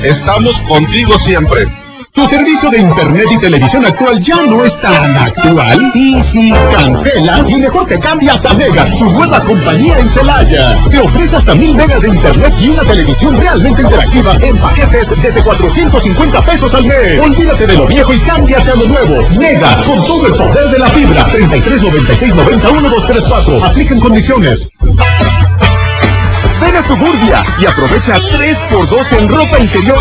estamos contigo siempre. ¿Tu servicio de internet y televisión actual ya no es tan actual? Y si cancelas, y mejor te cambias a Mega, tu nueva compañía en Celaya. Te ofrece hasta 1000 megas de internet y una televisión realmente interactiva en paquetes desde 450 pesos al mes. Olvídate de lo viejo y cámbiate a lo nuevo. Mega, con todo el poder de la fibra. 33 96 91 234. Apliquen condiciones. Ven a Suburbia y aprovecha 3x2 en ropa interior